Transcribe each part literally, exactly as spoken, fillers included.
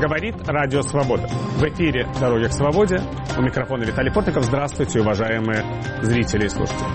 Говорит Радио Свобода. В эфире «Дороги к свободе». У микрофона Виталий Портников. Здравствуйте, уважаемые зрители и слушатели.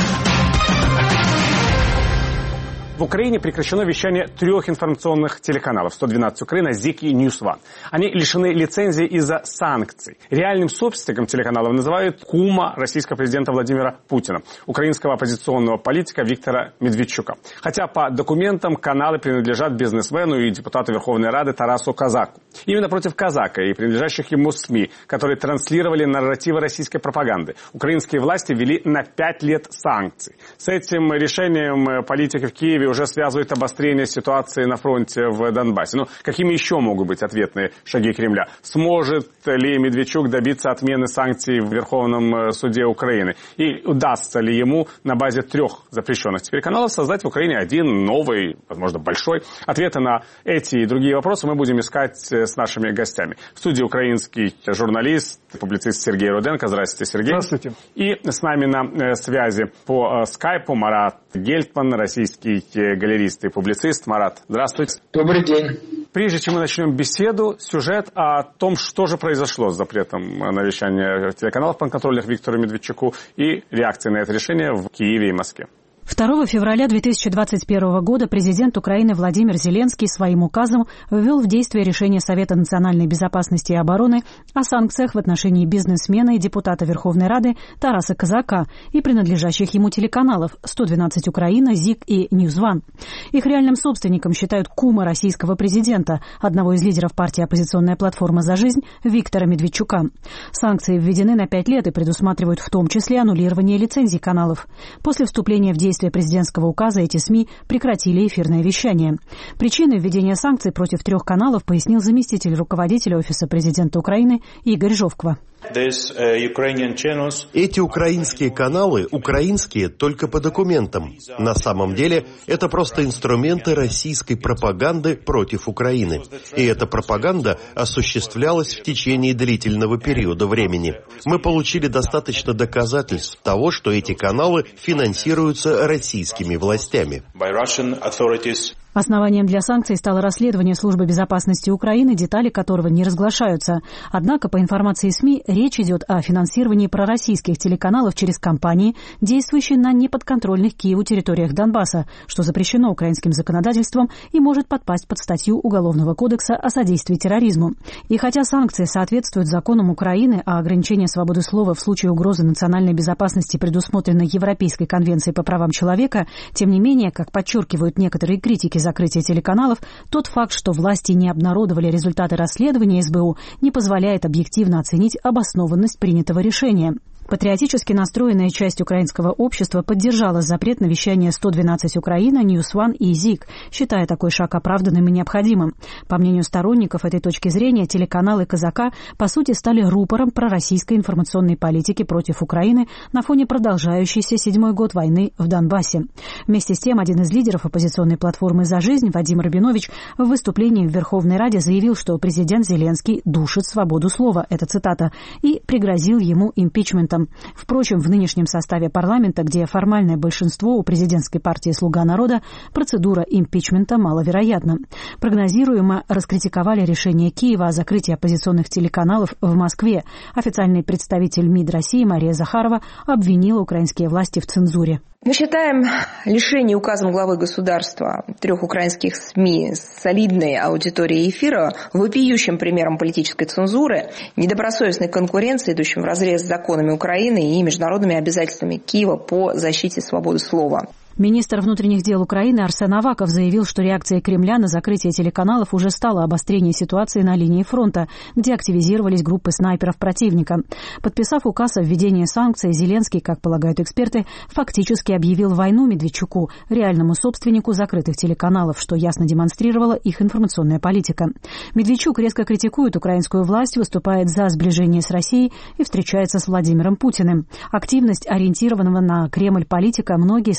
В Украине прекращено вещание трех информационных телеканалов сто двенадцать Украина, ЗИК и Ньюс Ван. Они лишены лицензии из-за санкций. Реальным собственником телеканалов называют кума российского президента Владимира Путина, украинского оппозиционного политика Виктора Медведчука. Хотя по документам каналы принадлежат бизнесмену и депутату Верховной Рады Тарасу Казаку. Именно против Казака и принадлежащих ему СМИ, которые транслировали нарративы российской пропаганды, украинские власти ввели на пять лет санкций. С этим решением политики в Киеве уже связывают обострение ситуации на фронте в Донбассе. Но какими еще могут быть ответные шаги Кремля? Сможет ли Медведчук добиться отмены санкций в Верховном суде Украины? И удастся ли ему на базе трех запрещенных теперь каналов создать в Украине один новый, возможно, большой? Ответы на эти и другие вопросы мы будем искать с нашими гостями. В студии украинский журналист, публицист Сергей Руденко. Здравствуйте, Сергей. Здравствуйте. И с нами на связи по скайпу Марат Гельтман, российский галерист и публицист. Марат, здравствуйте. Добрый день. Прежде чем мы начнем беседу, сюжет о том, что же произошло с запретом на вещание телеканалов подконтрольных Виктору Медведчуку и реакции на это решение в Киеве и Москве. второго февраля две тысячи двадцать первого года президент Украины Владимир Зеленский своим указом ввел в действие решение Совета национальной безопасности и обороны о санкциях в отношении бизнесмена и депутата Верховной Рады Тараса Казака и принадлежащих ему телеканалов сто двенадцать Украина, ЗИК и Ньюс Ван. Их реальным собственником считают кума российского президента, одного из лидеров партии «Оппозиционная платформа за жизнь» Виктора Медведчука. Санкции введены на пять лет и предусматривают в том числе аннулирование лицензий каналов. После вступления в действие президентского указа эти СМИ прекратили эфирное вещание. Причиной введения санкций против трех каналов пояснил заместитель руководителя Офиса президента Украины Игорь Жовква. Эти украинские каналы украинские только по документам. На самом деле это просто инструменты российской пропаганды против Украины. И эта пропаганда осуществлялась в течение длительного периода времени. Мы получили достаточно доказательств того, что эти каналы финансируются российскими властями. Основанием для санкций стало расследование Службы безопасности Украины, детали которого не разглашаются. Однако, по информации СМИ, речь идет о финансировании пророссийских телеканалов через компании, действующие на неподконтрольных Киеву территориях Донбасса, что запрещено украинским законодательством и может подпасть под статью Уголовного кодекса о содействии терроризму. И хотя санкции соответствуют законам Украины, а ограничение свободы слова в случае угрозы национальной безопасности предусмотрено Европейской конвенцией по правам человека, тем не менее, как подчеркивают некоторые критики закрытия телеканалов, тот факт, что власти не обнародовали результаты расследования эс бэ у, не позволяет объективно оценить обоснованность принятого решения. Патриотически настроенная часть украинского общества поддержала запрет на вещание сто двенадцать Украина, Ньюс Ван и ЗИК, считая такой шаг оправданным и необходимым. По мнению сторонников этой точки зрения, телеканалы Казака по сути стали рупором пророссийской информационной политики против Украины на фоне продолжающейся седьмой год войны в Донбассе. Вместе с тем, один из лидеров оппозиционной платформы «За жизнь» Вадим Рабинович в выступлении в Верховной Раде заявил, что президент Зеленский душит свободу слова, это цитата, и пригрозил ему импичментом. Впрочем, в нынешнем составе парламента, где формальное большинство у президентской партии «Слуга народа», процедура импичмента маловероятна. Прогнозируемо раскритиковали решение Киева о закрытии оппозиционных телеканалов в Москве. Официальный представитель МИД России Мария Захарова обвинила украинские власти в цензуре. Мы считаем лишение указом главы государства трех украинских СМИ с солидной аудиторией эфира вопиющим примером политической цензуры, недобросовестной конкуренции, идущим вразрез с законами Украины и международными обязательствами Киева по защите свободы слова. Министр внутренних дел Украины Арсен Аваков заявил, что реакция Кремля на закрытие телеканалов уже стала обострением ситуации на линии фронта, где активизировались группы снайперов противника. Подписав указ о введении санкций, Зеленский, как полагают эксперты, фактически объявил войну Медведчуку, реальному собственнику закрытых телеканалов, что ясно демонстрировала их информационная политика. Медведчук резко критикует украинскую власть, выступает за сближение с Россией и встречается с Владимиром Путиным. Активность ориентированного на Кремль политика многие связывают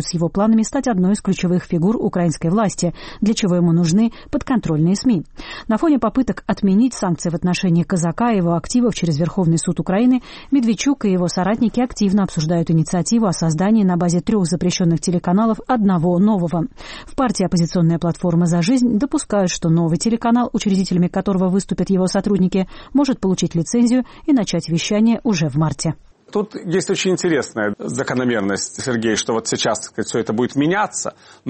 с его планами стать одной из ключевых фигур украинской власти, для чего ему нужны подконтрольные СМИ. На фоне попыток отменить санкции в отношении Казака и его активов через Верховный суд Украины, Медведчук и его соратники активно обсуждают инициативу о создании на базе трех запрещенных телеканалов одного нового. В партии «Оппозиционная платформа за жизнь» допускают, что новый телеканал, учредителями которого выступят его сотрудники, может получить лицензию и начать вещание уже в марте. Тут есть очень интересная закономерность, Сергей, что вот сейчас, так сказать, все это будет меняться,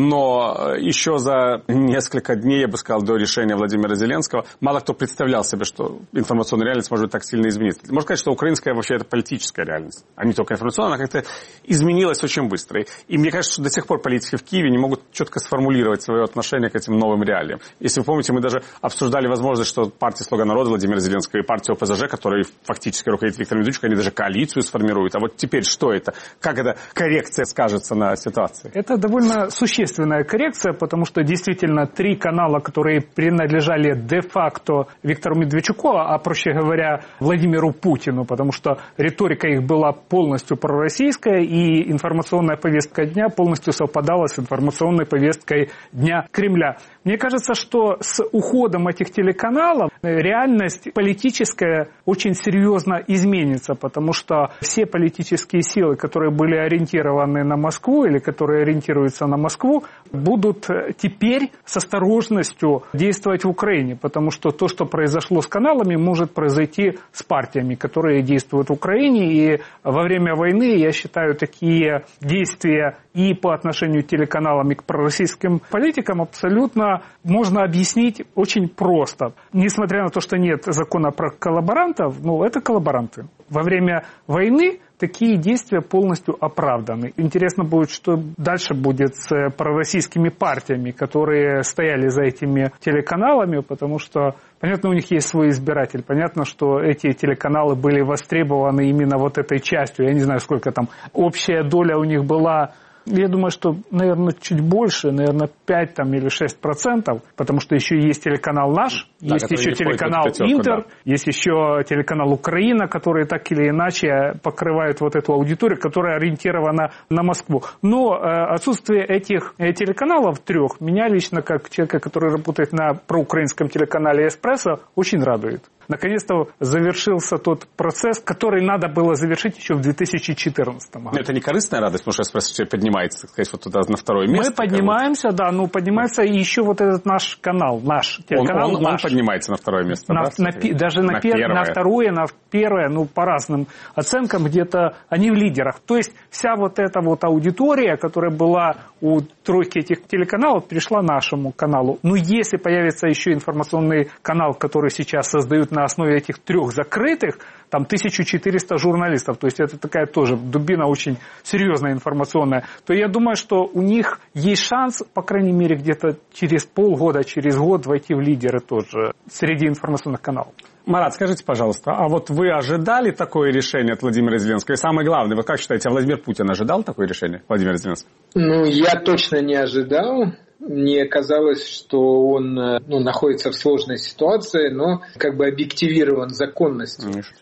но еще за несколько дней, я бы сказал, до решения Владимира Зеленского, мало кто представлял себе, что информационная реальность может так сильно измениться. Можно сказать, что украинская вообще это политическая реальность, а не только информационная, она как-то изменилась очень быстро. И мне кажется, что до сих пор политики в Киеве не могут четко сформулировать свое отношение к этим новым реалиям. Если вы помните, мы даже обсуждали возможность, что партия «Слуга народа» Владимира Зеленского и партия ОПЗЖ, которой фактически руководит Виктор Медведчук, они даже коалицию сформируют. А вот теперь что это? Как эта коррекция скажется на ситуации? Это довольно существенная коррекция, потому что действительно три канала, которые принадлежали де-факто Виктору Медведчуку, а, проще говоря, Владимиру Путину, потому что риторика их была полностью пророссийская, и информационная повестка дня полностью совпадала с информационной повесткой дня Кремля. Мне кажется, что с уходом этих телеканалов реальность политическая очень серьезно изменится, потому что все политические силы, которые были ориентированы на Москву или которые ориентируются на Москву, будут теперь с осторожностью действовать в Украине, потому что то, что произошло с каналами, может произойти с партиями, которые действуют в Украине. И во время войны, я считаю, такие действия и по отношению к телеканалам, и к пророссийским политикам абсолютно можно объяснить очень просто. Несмотря на то, что нет закона про коллаборантов, ну, это коллаборанты. Во время войны такие действия полностью оправданы. Интересно будет, что дальше будет с пророссийскими партиями, которые стояли за этими телеканалами, потому что, понятно, у них есть свой избиратель. Понятно, что эти телеканалы были востребованы именно вот этой частью. Я не знаю, сколько там общая доля у них была. Я думаю, что, наверное, чуть больше, наверное, пять там, или шесть процентов, потому что еще есть телеканал «Наш», да, есть еще телеканал пятерку, «Интер», да. Есть еще телеканал «Украина», которые так или иначе покрывают вот эту аудиторию, которая ориентирована на Москву. Но э, отсутствие этих э, телеканалов трех меня лично, как человека, который работает на проукраинском телеканале «Эспрессо», очень радует. Наконец-то завершился тот процесс, который надо было завершить еще в две тысячи четырнадцатом году. Но это не корыстная радость, потому что «Эспрессо» теперь поднимается, так сказать, вот туда на второе место. Мы поднимаемся, да, ну поднимается и еще вот этот наш канал, наш телеканал. Он, он, наш. он поднимается на второе место, на, да? На, даже на, на, пер, на второе, на первое, ну по разным оценкам где-то они в лидерах. То есть вся вот эта вот аудитория, которая была у тройки этих телеканалов, перешла нашему каналу. Ну если появится еще информационный канал, который сейчас создают на основе этих трех закрытых, там тысяча четыреста журналистов, то есть это такая тоже дубина очень серьезная информационная, то я думаю, что у них есть шанс, по крайней мере, где-то через полгода, через год войти в лидеры тоже среди информационных каналов. Марат, скажите, пожалуйста, а вот вы ожидали такое решение от Владимира Зеленского? И самое главное, вы как считаете, а Владимир Путин ожидал такое решение Владимира Зеленского? Ну, я точно не ожидал. Мне казалось, что он ну, находится в сложной ситуации, но как бы объективирован законностью. Конечно.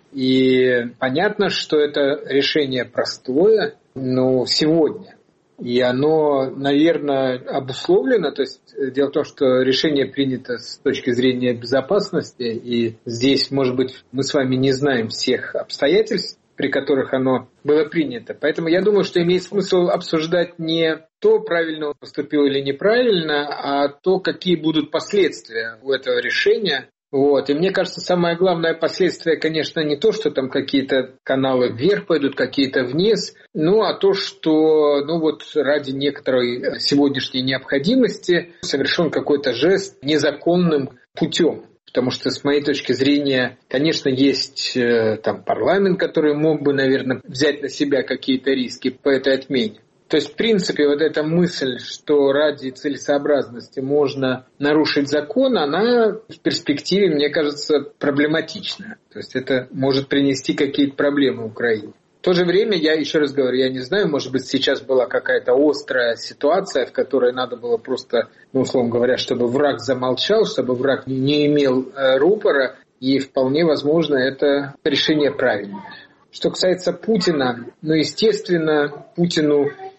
И понятно, что это решение простое, но сегодня. И оно, наверное, обусловлено. То есть дело в том, что решение принято с точки зрения безопасности. И здесь, может быть, мы с вами не знаем всех обстоятельств, при которых оно было принято. Поэтому я думаю, что имеет смысл обсуждать не то, правильно он поступил или неправильно, а то, какие будут последствия у этого решения. Вот. И мне кажется, самое главное последствие, конечно, не то, что там какие-то каналы вверх пойдут, какие-то вниз, ну, а то, что ну, вот ради некоторой сегодняшней необходимости совершен какой-то жест незаконным путем. Потому что, с моей точки зрения, конечно, есть э, там парламент, который мог бы, наверное, взять на себя какие-то риски по этой отмене. То есть, в принципе, вот эта мысль, что ради целесообразности можно нарушить закон, она в перспективе, мне кажется, проблематична. То есть это может принести какие-то проблемы Украине. В то же время, я еще раз говорю, я не знаю, может быть, сейчас была какая-то острая ситуация, в которой надо было просто, ну, условно говоря, чтобы враг замолчал, чтобы враг не имел э, рупора, и вполне возможно, это решение правильное. Что касается Путина, ну, естественно, Путину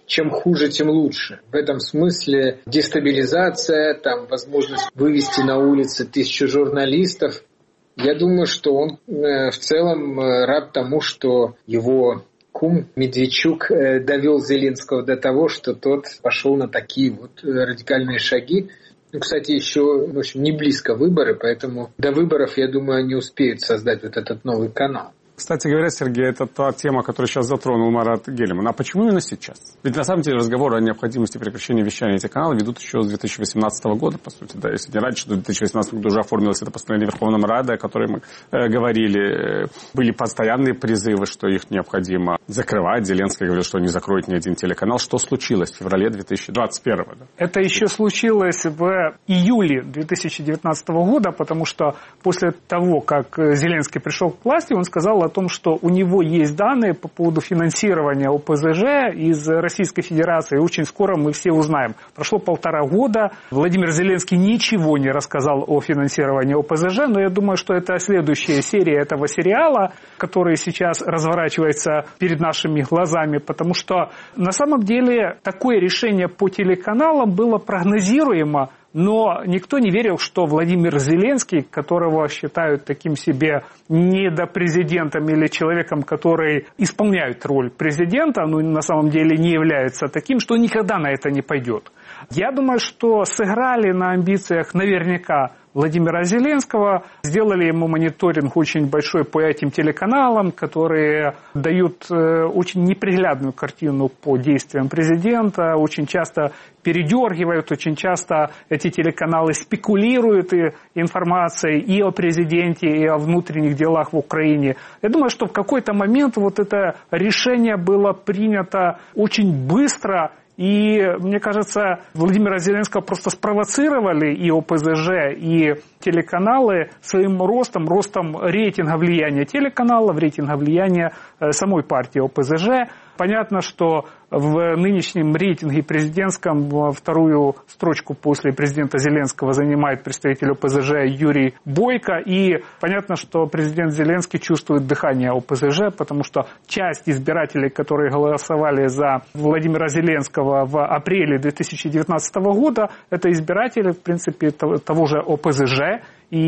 чем хуже, тем лучше. В этом смысле дестабилизация, там, возможность вывести на улицы тысячу журналистов. Я думаю, что он в целом рад тому, что его кум Медведчук довел Зеленского до того, что тот пошел на такие вот радикальные шаги. Ну, кстати, еще, в общем, не близко выборы, поэтому до выборов, я думаю, они успеют создать вот этот новый канал. Кстати говоря, Сергей, это та тема, которую сейчас затронул Марат Гелиман. А почему именно сейчас? Ведь на самом деле разговоры о необходимости прекращения вещания этих каналов ведут еще с две тысячи восемнадцатого года, по сути. Да, если не раньше, то в две тысячи восемнадцатом году уже оформилось это постановление Верховного Рады, о котором мы э, говорили. Были постоянные призывы, что их необходимо закрывать. Зеленский говорил, что не закроет ни один телеканал. Что случилось в феврале две тысячи двадцать первого? Да? Это еще случилось в июле две тысячи девятнадцатого года, потому что после того, как Зеленский пришел к власти, он сказал о том, что у него есть данные по поводу финансирования о пэ зэ жэ из Российской Федерации. Очень скоро мы все узнаем. Прошло полтора года. Владимир Зеленский ничего не рассказал о финансировании о пэ зэ жэ, но я думаю, что это следующая серия этого сериала, который сейчас разворачивается перед нашими глазами, потому что на самом деле такое решение по телеканалам было прогнозируемо. Но никто не верил, что Владимир Зеленский, которого считают таким себе недопрезидентом или человеком, который исполняет роль президента, но на самом деле не является таким, что никогда на это не пойдет. Я думаю, что сыграли на амбициях наверняка Владимира Зеленского, сделали ему мониторинг очень большой по этим телеканалам, которые дают очень неприглядную картину по действиям президента, очень часто передергивают, очень часто эти телеканалы спекулируют информацией и о президенте, и о внутренних делах в Украине. Я думаю, что в какой-то момент вот это решение было принято очень быстро. И, мне кажется, Владимира Зеленского просто спровоцировали и о пэ зэ жэ, и телеканалы своим ростом, ростом рейтинга влияния телеканалов, рейтинга влияния самой партии о пэ зэ жэ. Понятно, что в нынешнем рейтинге президентском вторую строчку после президента Зеленского занимает представитель о пэ зэ жэ Юрий Бойко. И понятно, что президент Зеленский чувствует дыхание о пэ зэ жэ, потому что часть избирателей, которые голосовали за Владимира Зеленского в апреле две тысячи девятнадцатого года, это избиратели, в принципе, того же о пэ зэ жэ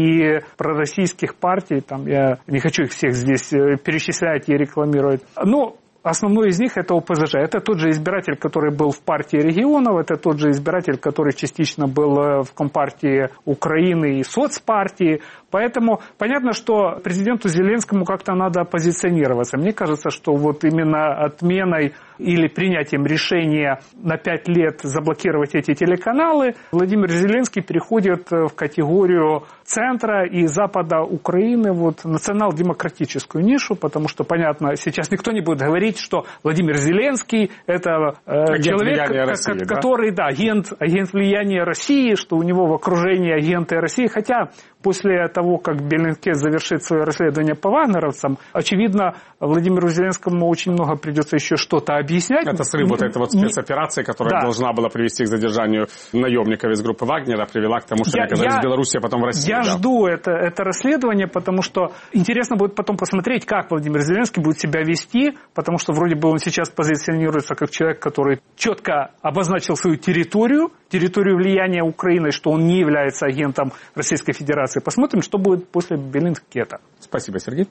и пророссийских партий. Там, я не хочу их всех здесь перечислять и рекламировать. Но основной из них это о пэ зэ жэ. Это тот же избиратель, который был в партии регионов, это тот же избиратель, который частично был в Компартии Украины и соцпартии. Поэтому понятно, что президенту Зеленскому как-то надо позиционироваться. Мне кажется, что вот именно отменой или принятием решения на пять лет заблокировать эти телеканалы Владимир Зеленский переходит в категорию центра и запада Украины, вот национал-демократическую нишу, потому что, понятно, сейчас никто не будет говорить, что Владимир Зеленский это э, человек, России, к- который, да, агент, агент влияния России, что у него в окружении агенты России, хотя после того, как Беллинкет завершит свое расследование по вагнеровцам, очевидно, Владимиру Зеленскому очень много придется еще что-то объяснять. Это срыв вот этой вот спецоперации, которая да. должна была привести к задержанию наемников из группы Вагнера, привела к тому, что я, они оказались я, в Беларуси, а потом в России. Я да. жду это, это расследование, потому что интересно будет потом посмотреть, как Владимир Зеленский будет себя вести, потому что вроде бы он сейчас позиционируется как человек, который четко обозначил свою территорию, территорию влияния Украины, что он не является агентом Российской Федерации. Посмотрим, что будет после Беллинкета. Спасибо, Сергей.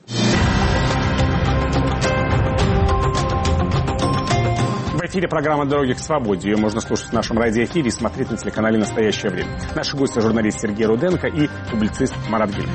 В эфире программа «Дороги к свободе». Ее можно слушать в нашем радиоэфире и смотреть на телеканале «Настоящее время». Наши гости – журналист Сергей Руденко и публицист Марат Гелиман.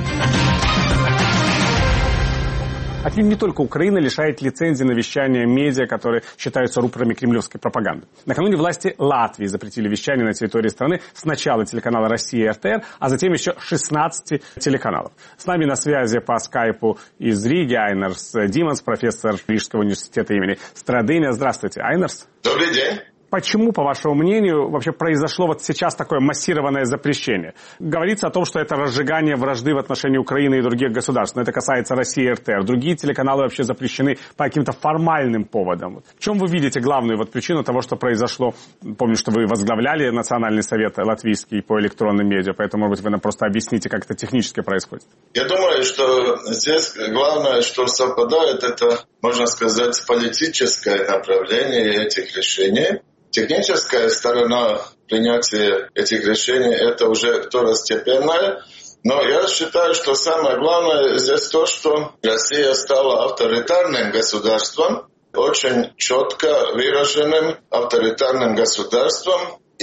Отнюдь не только Украина лишает лицензии на вещание медиа, которые считаются рупорами кремлевской пропаганды. Накануне власти Латвии запретили вещание на территории страны сначала телеканала «Россия» и эр тэ эр, а затем еще шестнадцати телеканалов. С нами на связи по скайпу из Риги Айнерс Диманс, профессор Рижского университета имени Страдыня. Здравствуйте, Айнерс. Добрый день. Почему, по вашему мнению, вообще произошло вот сейчас такое массированное запрещение? Говорится о том, что это разжигание вражды в отношении Украины и других государств. Но это касается России и эр тэ эр. Другие телеканалы вообще запрещены по каким-то формальным поводам. В чем вы видите главную вот причину того, что произошло? Помню, что вы возглавляли Национальный совет латвийский по электронным медиа, поэтому, может быть, вы нам просто объясните, как это технически происходит. Я думаю, что здесь главное, что совпадает, это можно сказать, политическое направление этих решений. Техническая сторона принятия этих решений – это уже второстепенная. Но я считаю, что самое главное здесь то, что Россия стала авторитарным государством, очень четко выраженным авторитарным государством.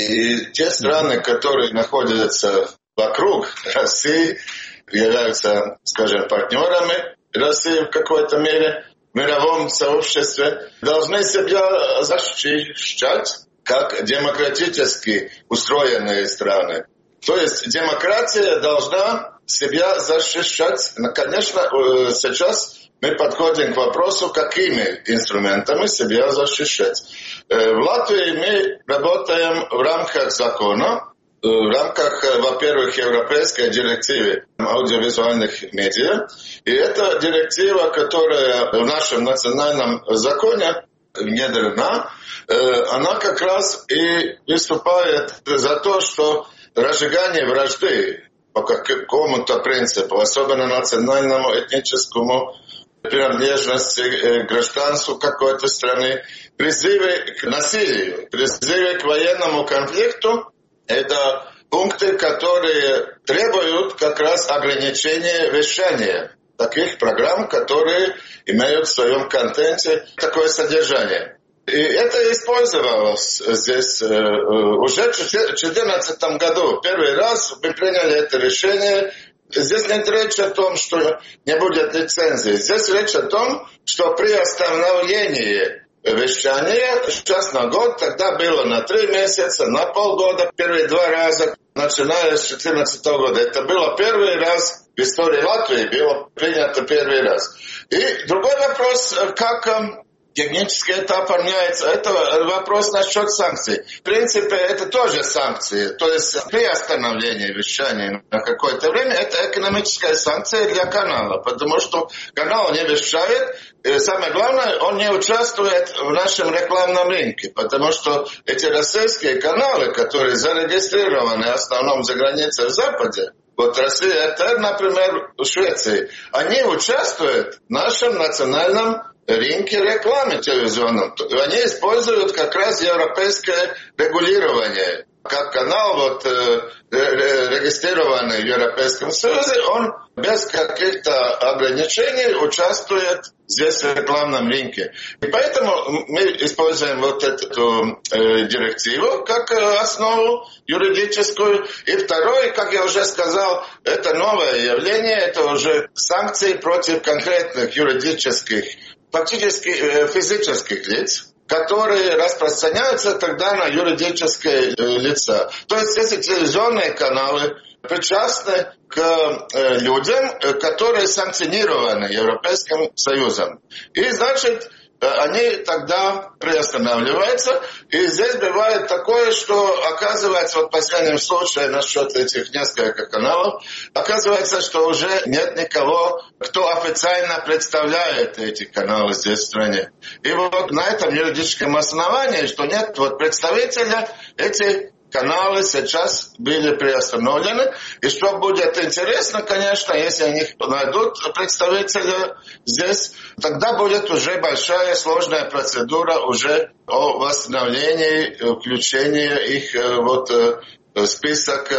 И те страны, которые находятся вокруг России, являются, скажем, партнерами России в какой-то мере в мировом сообществе, должны себя защищать как демократически устроенные страны. То есть демократия должна себя защищать. Конечно, сейчас мы подходим к вопросу, какими инструментами себя защищать. В Латвии мы работаем в рамках закона, в рамках, во-первых, Европейской директивы аудиовизуальных медиа. И это директива, которая в нашем национальном законе внедрена, она как раз и выступает за то, что разжигание вражды по какому-то принципу, особенно национальному, этническому, принадлежности к гражданству какой-то страны, призывы к насилию, призывы к военному конфликту – это пункты, которые требуют как раз ограничения вещания таких программ, которые имеют в своем контенте такое содержание. И это использовалось здесь уже в две тысячи четырнадцатом году. Первый раз мы приняли это решение. Здесь нет речи о том, что не будет лицензии. Здесь речь о том, что при остановлении вещания сейчас на год, тогда было на три месяца, на полгода, первые два раза, начиная с две тысячи четырнадцатого года. Это было первый раз в истории Латвии, было принято первый раз. И другой вопрос, как технически это оформляется, это вопрос насчет санкций. В принципе, это тоже санкции. То есть при остановлении вещания на какое-то время это экономическая санкция для канала, потому что канал не вещает. И самое главное, он не участвует в нашем рекламном рынке, потому что эти российские каналы, которые зарегистрированы в основном за границей в Западе, вот Россия, это, например, в Швеции, они участвуют в нашем национальном рынке рекламы телевизионном. Они используют как раз европейское регулирование. Как канал, вот, регистрированный в Европейском Союзе, он без каких-то ограничений участвует здесь в рекламном рынке. И поэтому мы используем вот эту э, директиву как основу юридическую. И второе, как я уже сказал, это новое явление, это уже санкции против конкретных юридических, фактически э, физических лиц, которые распространяются тогда на юридические э, лица. То есть эти телевизионные каналы причастны к э, людям, которые санкционированы Европейским Союзом. И, значит, они тогда приостанавливаются. И здесь бывает такое, что оказывается, вот в последнем случае насчет этих нескольких каналов, оказывается, что уже нет никого, кто официально представляет эти каналы здесь в стране. И вот на этом юридическом основании, что нет вот представителя, эти каналы сейчас были приостановлены. И что будет интересно, конечно, если они найдут представителя здесь, тогда будет уже большая сложная процедура уже о восстановлении, включении их вот в список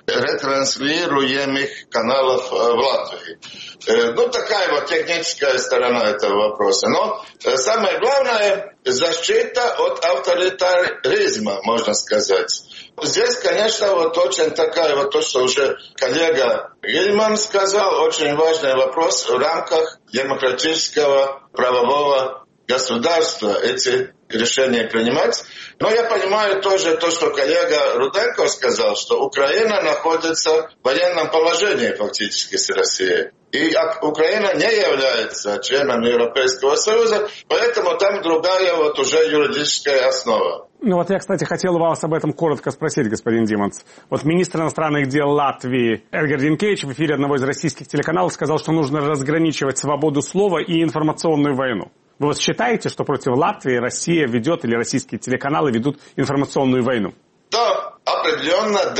ретранслируемых каналов в Латвии. Ну, такая вот техническая сторона этого вопроса. Но самое главное – защита от авторитаризма, можно сказать. Здесь, конечно, вот очень такая вот то, что уже коллега Гильман сказал, очень важный вопрос в рамках демократического правового государства эти решения принимать. Но я понимаю тоже то, что коллега Руденко сказал, что Украина находится в военном положении фактически с Россией. И Украина не является членом Европейского Союза, поэтому там другая вот уже юридическая основа. Ну вот я, кстати, хотел вас об этом коротко спросить, господин Диманц. Вот министр иностранных дел Латвии Эдгар Ринкевич в эфире одного из российских телеканалов сказал, что нужно разграничивать свободу слова и информационную войну. Вы вот считаете, что против Латвии Россия ведет или российские телеканалы ведут информационную войну? Да, определенно да.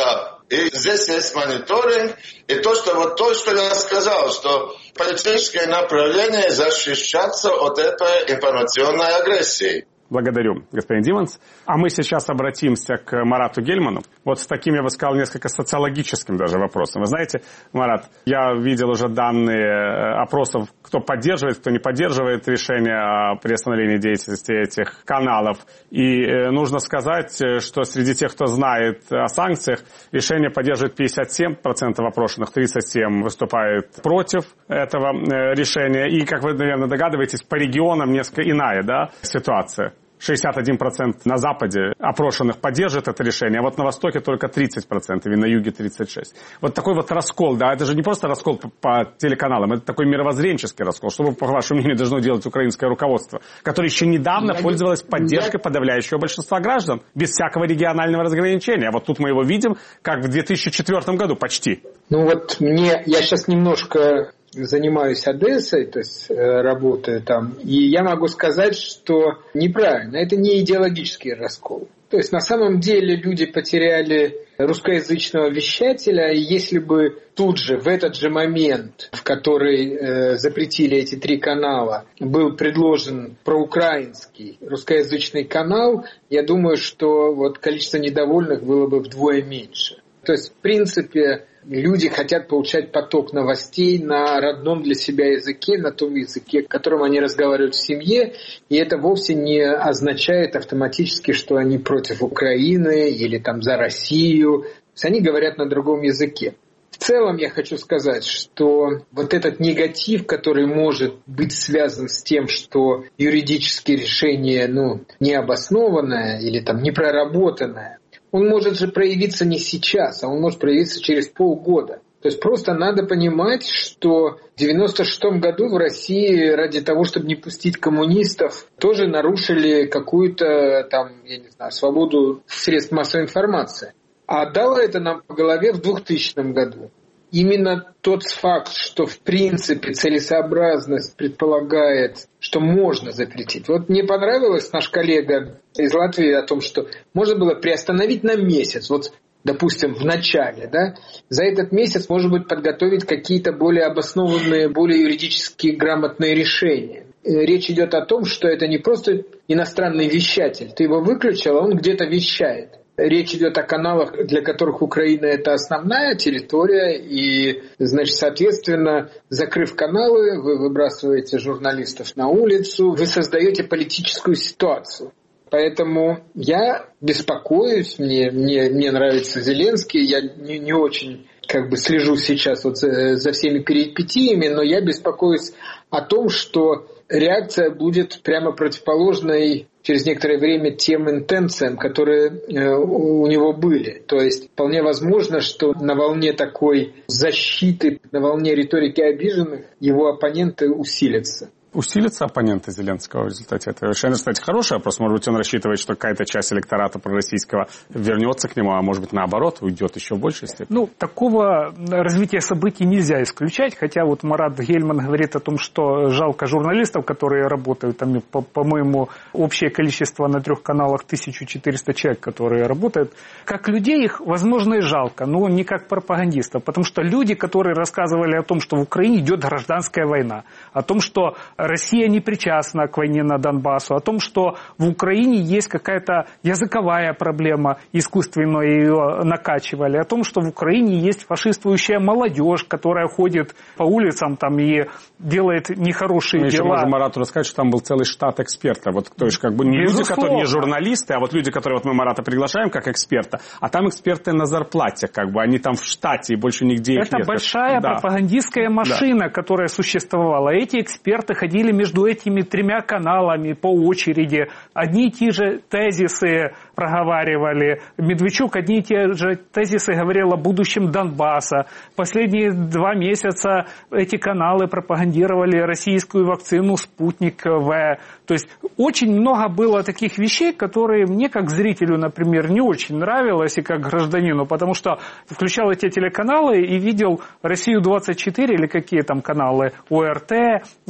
И здесь есть мониторинг. И то, что вот то, что я сказал, что политическое направление защищаться от этой информационной агрессии. Благодарю, господин Диманс. А мы сейчас обратимся к Марату Гельману. Вот с таким, я бы сказал, несколько социологическим даже вопросом. Вы знаете, Марат, я видел уже данные опросов, кто поддерживает, кто не поддерживает решение о приостановлении деятельности этих каналов. И нужно сказать, что среди тех, кто знает о санкциях, решение поддерживает пятьдесят семь процентов опрошенных, тридцать семь процентов выступает против этого решения. И, как вы, наверное, догадываетесь, по регионам несколько иная, да, ситуация. шестьдесят один процент на Западе опрошенных поддержит это решение, а вот на Востоке только тридцать процентов, и на Юге тридцать шесть процентов. Вот такой вот раскол, да, это же не просто раскол по, по телеканалам, это такой мировоззренческий раскол. Что, по вашему мнению, должно делать украинское руководство, которое еще недавно я пользовалось не... поддержкой я... подавляющего большинства граждан, без всякого регионального разграничения. А вот тут мы его видим, как в две тысячи четвёртом году почти. Ну вот мне, я сейчас немножко... занимаюсь Одессой, то есть работаю там, и я могу сказать, что неправильно, это не идеологический раскол. То есть на самом деле люди потеряли русскоязычного вещателя, и если бы тут же, в этот же момент, в который э, запретили эти три канала, был предложен проукраинский русскоязычный канал, я думаю, что вот количество недовольных было бы вдвое меньше. То есть, в принципе, люди хотят получать поток новостей на родном для себя языке, на том языке, которым они разговаривают в семье, и это вовсе не означает автоматически, что они против Украины или там за Россию. То есть они говорят на другом языке. В целом я хочу сказать, что вот этот негатив, который может быть связан с тем, что юридические решения, ну, необоснованное или там непроработанное, он может же проявиться не сейчас, а он может проявиться через полгода. То есть просто надо понимать, что в девяносто шестом году в России ради того, чтобы не пустить коммунистов, тоже нарушили какую-то там, я не знаю, свободу средств массовой информации. А дало это нам по голове в двухтысячном году. Именно тот факт, что в принципе целесообразность предполагает, что можно запретить. Вот мне понравилось наш коллега из Латвии о том, что можно было приостановить на месяц. Вот, допустим, в начале, да, за этот месяц, может быть, подготовить какие-то более обоснованные, более юридически грамотные решения. Речь идет о том, что это не просто иностранный вещатель. Ты его выключил, а он где-то вещает. Речь идет о каналах, для которых Украина – это основная территория, и, значит, соответственно, закрыв каналы, вы выбрасываете журналистов на улицу, вы создаете политическую ситуацию. Поэтому я беспокоюсь, мне, мне, мне нравится Зеленский, я не, не очень как бы слежу сейчас вот за, за всеми перипетиями, но я беспокоюсь о том, что реакция будет прямо противоположной через некоторое время тем интенциям, которые э, у него были. То есть вполне возможно, что на волне такой защиты, на волне риторики обиженных его оппоненты усилятся. Усилятся оппоненты Зеленского в результате этого решения? Кстати, хороший вопрос. Может быть, он рассчитывает, что какая-то часть электората пророссийского вернется к нему, а может быть, наоборот, уйдет еще в большей степени? Ну, такого развития событий нельзя исключать, хотя вот Марат Гельман говорит о том, что жалко журналистов, которые работают, там, по- по-моему, общее количество на трех каналах тысяча четыреста человек, которые работают. Как людей их, возможно, и жалко, но не как пропагандистов, потому что люди, которые рассказывали о том, что в Украине идет гражданская война, о том, что Россия не причастна к войне на Донбассу, о том, что в Украине есть какая-то языковая проблема, искусственно ее накачивали, о том, что в Украине есть фашистующая молодежь, которая ходит по улицам там и делает нехорошие Мы дела. Мы еще можем Марату рассказать, что там был целый штат экспертов. Вот, то есть как бы не люди, которые не журналисты, а вот люди, которые вот мы Марата приглашаем как эксперта, а там эксперты на зарплате, как бы они там в штате и больше нигде их Это нет. большая да. пропагандистская машина, да. которая существовала. Эти эксперты ходили между этими тремя каналами по очереди. Одни и те же тезисы проговаривали. Медведчук одни и те же тезисы говорил о будущем Донбасса. Последние два месяца эти каналы пропагандировали российскую вакцину «Спутник В». То есть очень много было таких вещей, которые мне как зрителю, например, не очень нравилось и как гражданину, потому что включал эти телеканалы и видел «Россию двадцать четыре» или какие там каналы, ОРТ и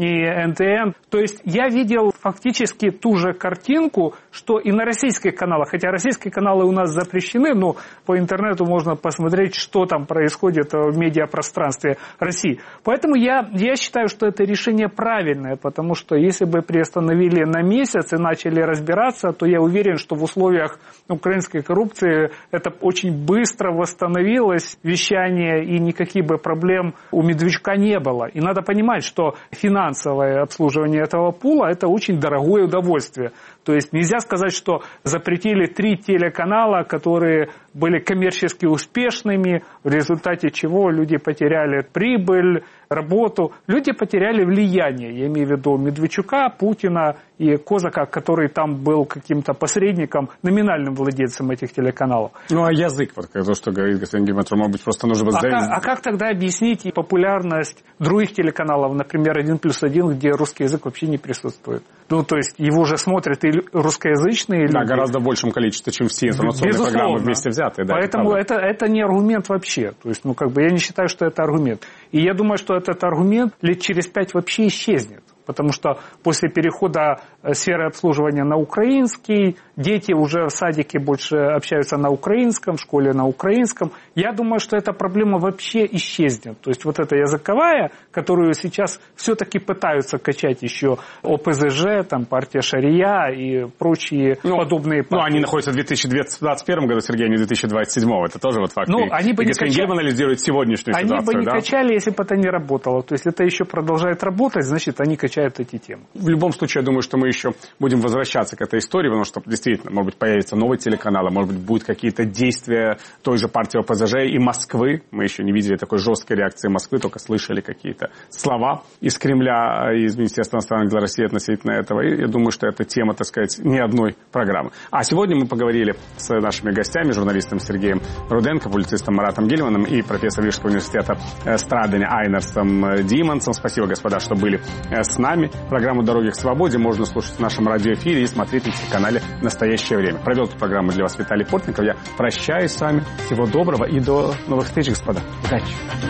эн тэ эн. То есть я видел фактически ту же картинку, что и на российских каналах, хотя российские каналы у нас запрещены, но по интернету можно посмотреть, что там происходит в медиапространстве России. Поэтому я, я считаю, что это решение правильное, потому что если бы приостановили на месяц и начали разбираться, то я уверен, что в условиях украинской коррупции это очень быстро восстановилось вещание, и никаких бы проблем у Медведчука не было. И надо понимать, что финансовое обслуживание этого пула – это очень дорогое удовольствие. То есть нельзя сказать, что запретили три телеканала, которые были коммерчески успешными, в результате чего люди потеряли прибыль, работу. Люди потеряли влияние, я имею в виду Медведчука, Путина и Козака, который там был каким-то посредником, номинальным владельцем этих телеканалов. Ну а язык, вот то, что говорит господин Гельмутер, может быть, просто нужно... А, как, а как тогда объяснить популярность других телеканалов, например, один плюс один, где русский язык вообще не присутствует? Ну, то есть его же смотрят и русскоязычные люди. Да, гораздо в большем количестве, чем все информационные Безусловно. программы вместе взятые. Да, поэтому это, это, это не аргумент вообще. То есть, ну, как бы я не считаю, что это аргумент. И я думаю, что этот аргумент лет через пять вообще исчезнет. Потому что после перехода сферы обслуживания на украинский, дети уже в садике больше общаются на украинском, в школе на украинском. Я думаю, что эта проблема вообще исчезнет. То есть вот эта языковая, которую сейчас все-таки пытаются качать еще о пэ зэ жэ, там, партия Шария и прочие ну, подобные партии. Ну, они находятся в две тысячи двадцать первом году, Сергей, а не в две тысячи двадцать седьмом. Это тоже вот факт. Ну, и, они бы и не господин качали... Гельман анализирует сегодняшнюю они ситуацию. Они бы не да? качали, если бы это не работало. То есть это еще продолжает работать, значит, они качают эти темы. В любом случае, я думаю, что мы еще будем возвращаться к этой истории, потому что действительно, может быть, появятся новые телеканалы, может быть, будут какие-то действия той же партии о пэ зэ жэ и Москвы. Мы еще не видели такой жесткой реакции Москвы, только слышали какие-то слова из Кремля, из Министерства иностранных дел России относительно этого. И я думаю, что это тема, так сказать, не одной программы. А сегодня мы поговорили с нашими гостями, журналистом Сергеем Руденко, публицистом Маратом Гельманом и профессором Рижского университета Страдани Айнерсом Димансом. Спасибо, господа, что были с нами. Программу «Дороги к свободе» можно слушать в нашем радиоэфире и смотреть на телеканале «Настоящее время». Провел эту программу для вас Виталий Портников. Я прощаюсь с вами. Всего доброго и до новых встреч, господа. Удачи.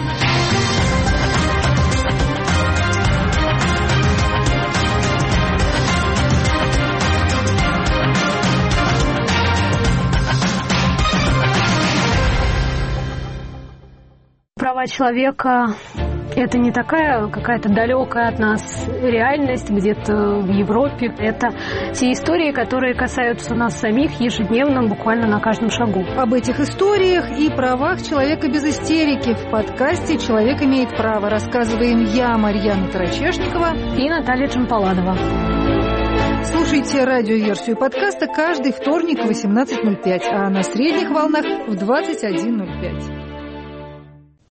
Права человека – это не такая какая-то далекая от нас реальность где-то в Европе. Это те истории, которые касаются нас самих ежедневно, буквально на каждом шагу. Об этих историях и правах человека без истерики в подкасте «Человек имеет право» рассказываем я, Марьяна Тарачешникова и Наталья Чемпаладова. Слушайте радиоверсию подкаста каждый вторник в восемнадцать ноль пять, а на средних волнах в двадцать один ноль пять.